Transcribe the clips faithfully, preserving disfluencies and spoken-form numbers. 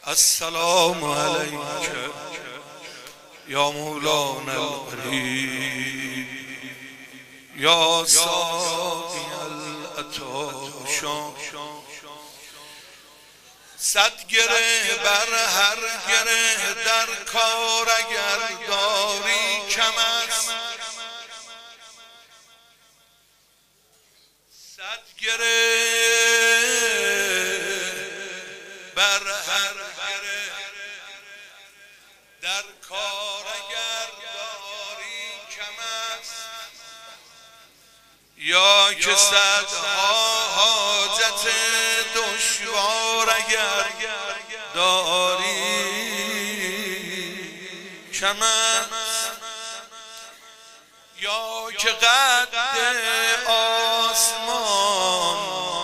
السلام عليك يا مولانا الغريب يا ساقي العطاشان. صد گره بر هر گره در کار اگر داری کم است، صد گره بر هر گره در کار اگر داری کم است، یا که صدها حاجت دشوار اگر داری کم است، یا که قد آسمان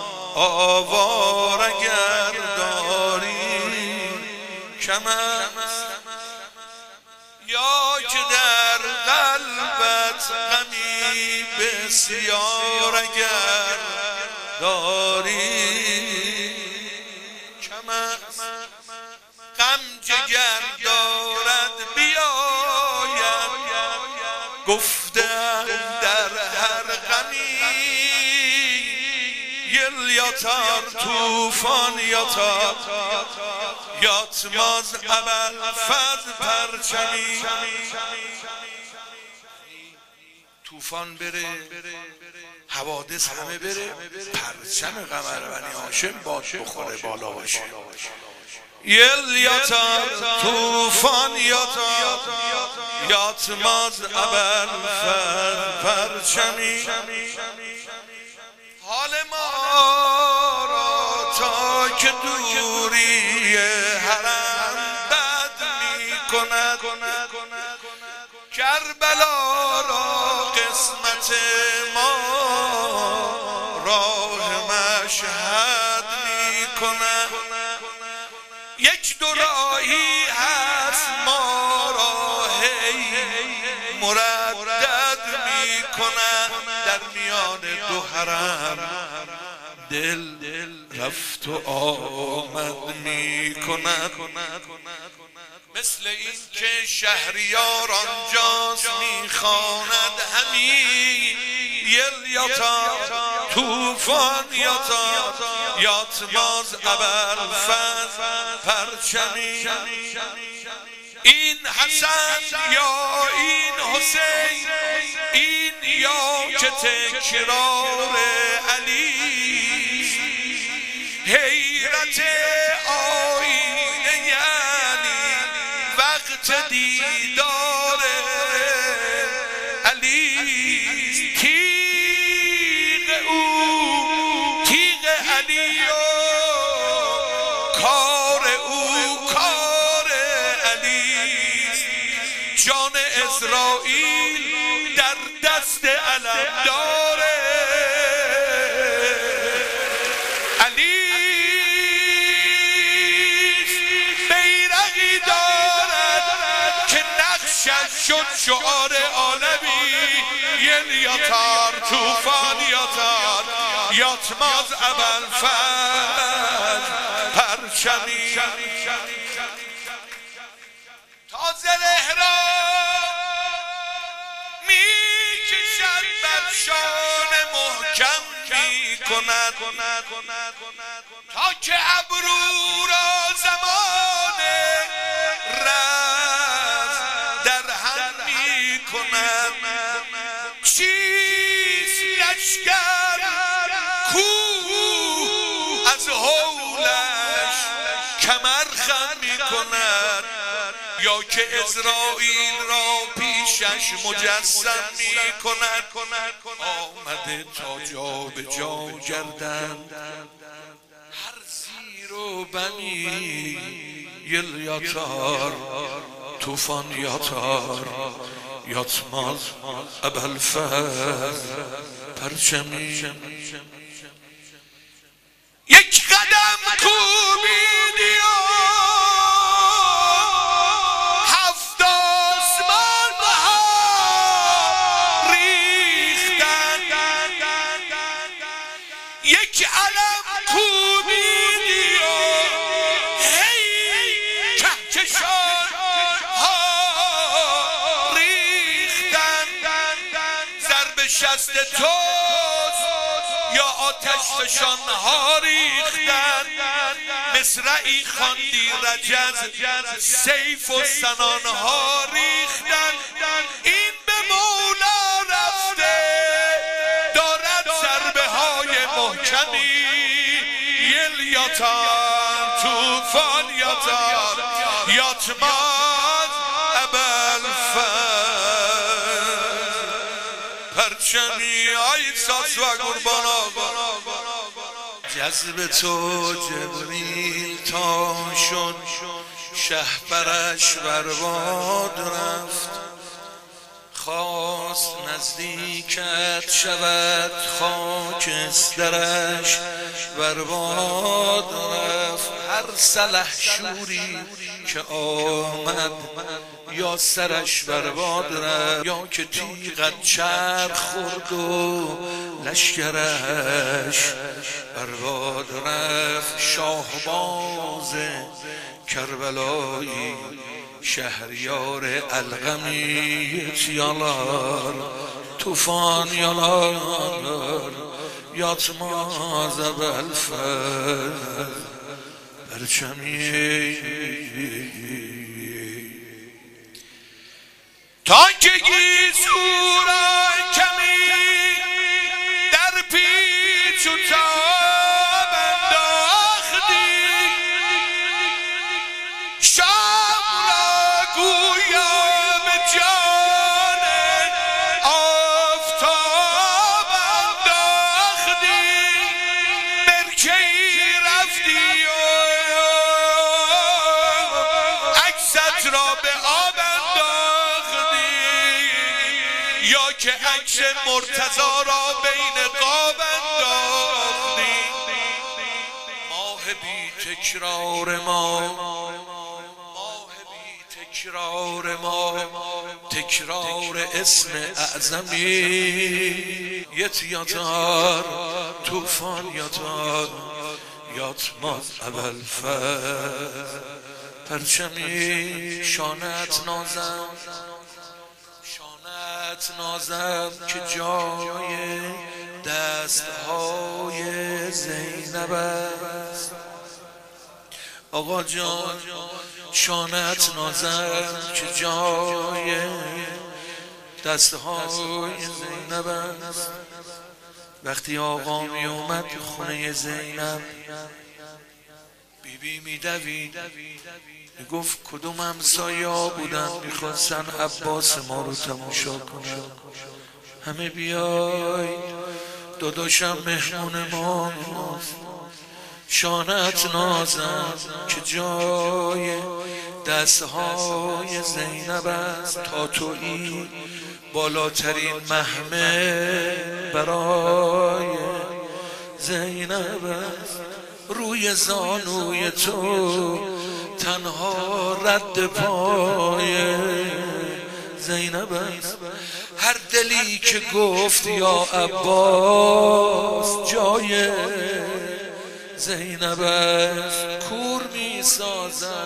آوار اگر داری کم است، یا که در قلبت غمی بسیار اگر داری کم است. غم جگر دارد بیاید گفتم در هر غمی، یل یاتار توفان یاتار یاتماز ابوالفضل پرچمی. توفان بره، حوادث همه بره، پرچم قمربنی هاشم باد بخوره بالا باشه. یل یاتار توفان یاتار یاتماز ابوالفضل پرچمی. حال ما را تا که دوری حرم بد می کند، کربلا را قسمت ما راه مشهد می کند. یک دو راهی هست ما را هی مردد می کند، در میان دو حرم دل رفت و آمد می کند. مثل این که شهریار آنجاست می خواند همی، یل یاتار توفان یاتار یاتماز ابوالفضل پرچمی. این حسن یا این حسین، این یا که تکرار علی، حیرت آینه یعنی وقت دیدار علی. تیغ او تیغ علی و کار او کار علی، جان اسرائیل در دست علم داره. علی بیرقی دارد که نقشش شد شعار عالمی، یل یاتار توفان یاتار یاتماز ابوالفضل پرچمی. تازه احرام می کشد بر شان محکم می کند، تا که ابرو را زمان رز در هم می کند. چیست لشکر کو از حولش کمر خم می کند، یا که اسرائیل را پیشش مجسم می کند. آمده تا جا به جا گردند هر زیر و بمی، یل یاتار توفان یاتار یاتماز ابوالفضل پرچمی. یک قدم کوبیدی و هفت آسمان ها ریختند، یک علم کوبیدی و هی کهکشان ها ریختن ضرب شست توست یا آتش فشان ها ریختن مصرعی خواندی رجز سیف و سنان ها ریختن این به مولا رفته دارد ضربه های محکمی یل یاتان توفان یاتان یاتمان ابوالفضل پرچمی ای ساس و قربان جذب تو جبریل تا شد شهپرش برباد رفت خواست نزدیکت شود خاکسترش برباد رفت هر سلحشوری که آمد یا سرش برباد رفت یا که تیغت چرخ خورد و لشکرش برباد رفت شاهباز کربلایی شهریار القمیت یالار توفان یالار یاتماز ابوالفضل پرچمی تانکگی سورا کمی در پیچ و تاب انداختی شام را گویا به جان آفتاب انداختی برکی رفتی و عکست را به آب یا که عکس مرتضی را بین قاب انداختی ماه بی تکرار ما ماه بی تکرار ما تکرار اسم اعظمی یت یاتار توفان یاتار یاتماز ابوالفضل پرچمی شانت نازم نازم که جای دستهای زینب است آقا جان شانت نازم که جای دستهای زینب است وقتی آقا می اومد خونه زینب بیبی می دوید میگفت کدوم همسایا بودن میخواستن عباس ما رو تماشا کنن همه بیای داداشم مهمون ما شانت نازم که جای دستهای زینب است تا تویی بالاترین محمل برای زینب است روی زانوی تو تنها رد پای زینب است هر دلی که گفت یا عباس جای زینب است کور می سازد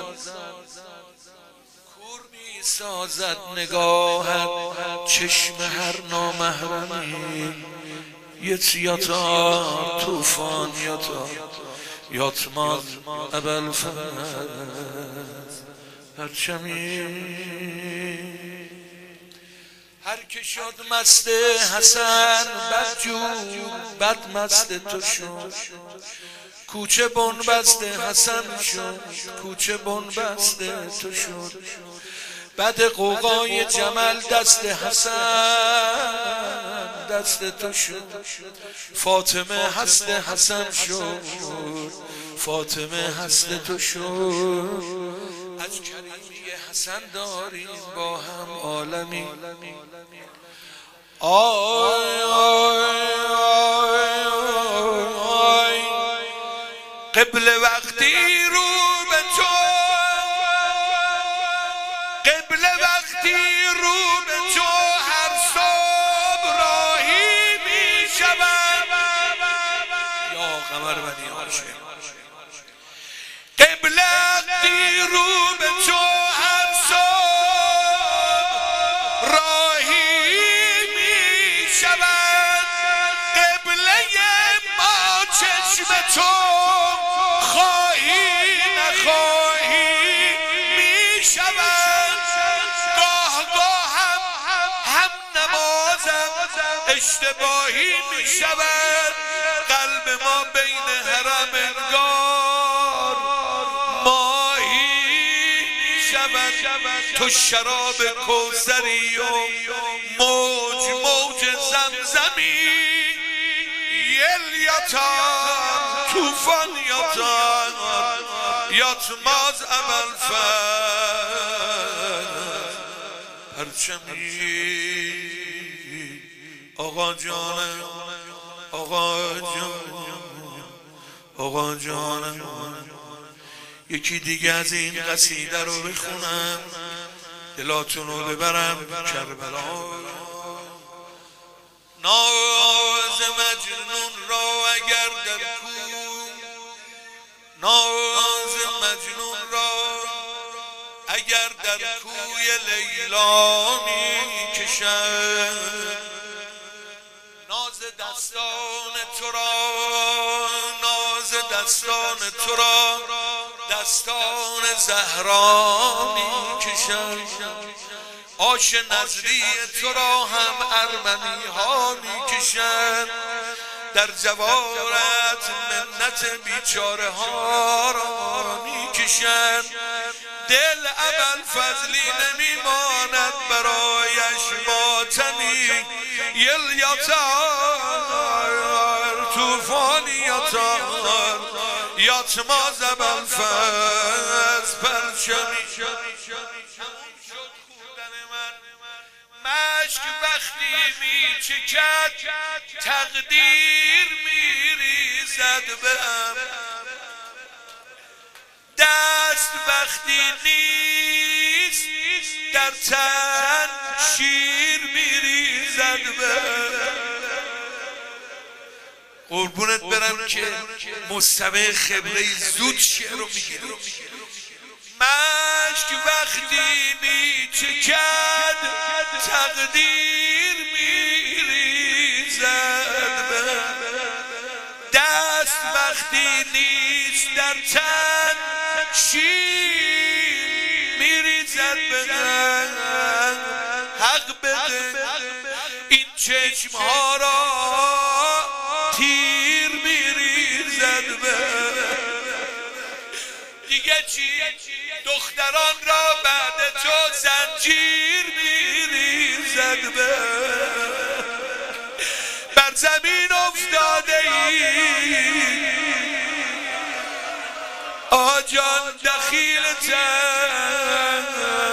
کور می سازد نگاهت چشم هر نامحرمی یت یاتار توفان یاتار یاتماز ابوالفضل پرچمی هر که شد مست حسن بدجو بد مست تو شد کوچه بن بسته حسن شد کوچه بن بسته تو شد بعد قوقای جمل دست حسن دست تو شد فاطمه هست حسن شد فاطمه هست تو شد از کریمی حسن داریم با هم عالمی آی آی آی آی قبل وقتی رو به تو قبل وقتی رو به تو هر صبح راهی می شود یا قمر بنی هاشم قبل وقتی رو به تو اشتباهی می شود قلب ما بین حرم انگار ماهی می شود تو شراب کوثری و موج موج زمزمی یلیتان توفان یاتان یاتماز عمل فر پرچمی آقا جان آقا جان آقا جان یکی دیگه از این قصیده رو بخونم دلاتون رو ببرم کربلا ناز مجنون را اگر در کو ناز مجنون را اگر در کوی لیلا می کشد ناز دستان تو را ناز دستان تو را دستان زهرا می کشد آش نظری تو را هم ارمنی ها می کشد در جوارت منت بیچاره ها را می کشد دل ابوالفضلی نمی ماند برایش ماتمی یلیتار توفانی یاتار یاتماز ابوالفضل پرچمی مشک وقتی می چکد تقدیر می ریزد بهم دست وقتی نیست در تن شیر می ریزد بهم قربونت برم که مستمع خبره زود شعر رو میگه مشک وقتی می چکد تقدیر می ریزد دست وقتی نیست در تن شیر می ریزد حق بده این چشم ها را تیر می ریزد دیگه چی دختران را بعد تو زنجیر میریزد بر زمین افتاده ای آجان دخیلتم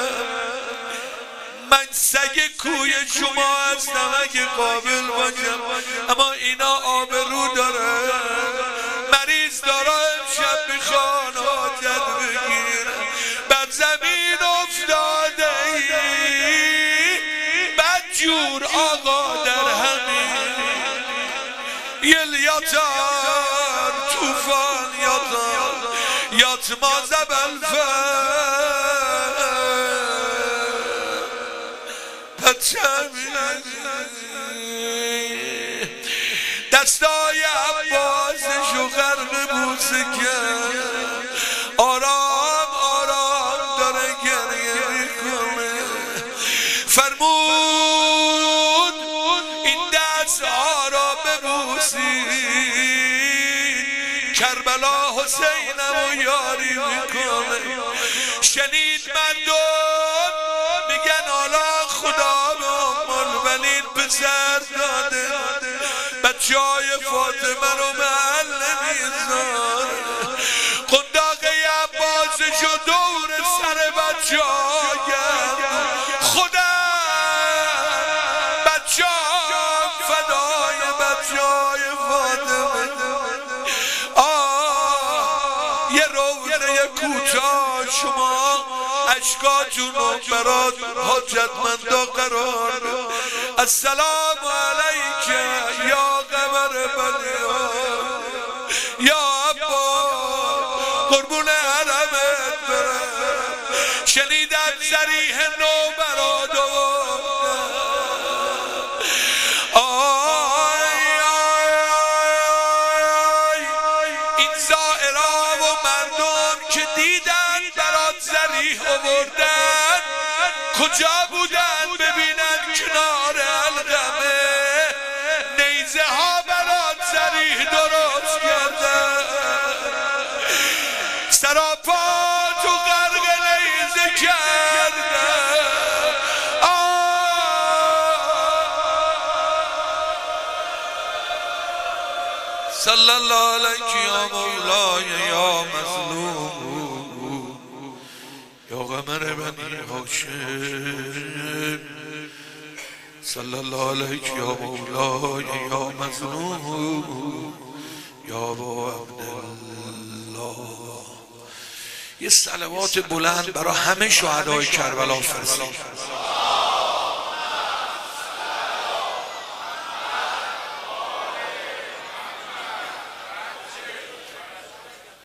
من سگ کوی شما هستم اگه قابل باشم اما اینا آبرو داره مریض داره امشب میخوان حاجت بگیره بر زمین افتاده ای بدجور آقا در همین یلیتار توفان یاتار یاتماز ابوالفضل پرچمی دستای عباسشو غرق بوسه کرد آرام آرام داره گریه میکنه فرمود این دستها را ببوسی کربلا حسینم و یاری میکنه شنید مردم میگن حالا خدا به ام البنین پسر داده بچه های فاطمه رو محل نمیذاره قنداقه عباسشو دور سر بچه ها گرد خدا بچه ها فدای بچه های فاطمه آه یه روزه کوتاه شما اشکاتون رو برات حاجتمندا قرار السلام علیک یا قمر بنیا یا عبا قربون حرمت برم شنیدم ذریح نو برات این زائرها و مردم که دیدن برات ذریح آوردن کجا بودن ببینن کنار القمه صلی الله علیک یا مولای یا مظلوم یا قمر بنی هاشم صلی الله علیک یا مولای یا مظلوم یا ابا عبدالله. یه صلوات بلند برای همه شهدای کربلا فرستید.